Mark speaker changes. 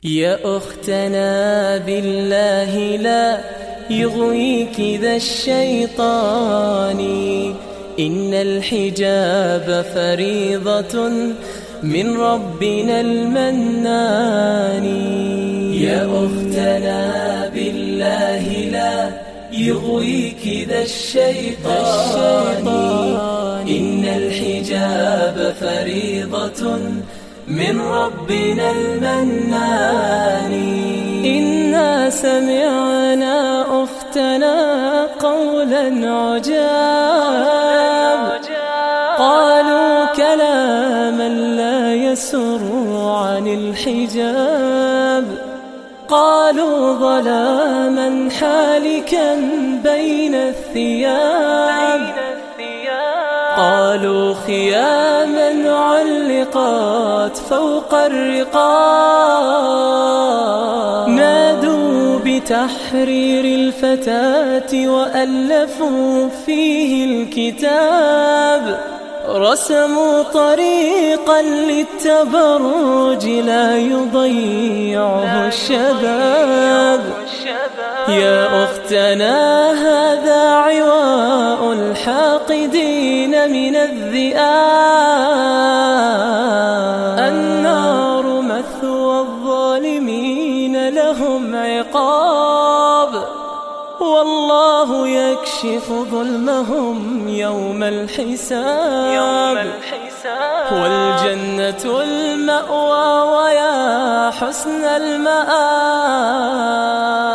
Speaker 1: يا أختنا بالله لا يغويك ذا الشيطان، إن الحجاب فريضة من ربنا المنان. يا أختنا بالله لا يغويك ذا الشيطان، إن الحجاب فريضة من ربنا المنان. إنا سمعنا أختنا قولا عجاب، قالوا كلاما لا يسر عن الحجاب، قالوا ظلاما حالكا بين الثياب، قالوا خياما علقت فوق الرقاب، نادوا بتحرير الفتاة وألفوا فيه الكتاب، رسموا طريقا للتبرج لا يضيعه الشباب. يا أختنا هذا عواء الحاقدين من الذئاب، النار مثوى الظالمين لهم عقاب، والله يكشف ظلمهم يوم الحساب، والجنة المأوى ويا حسن المآب.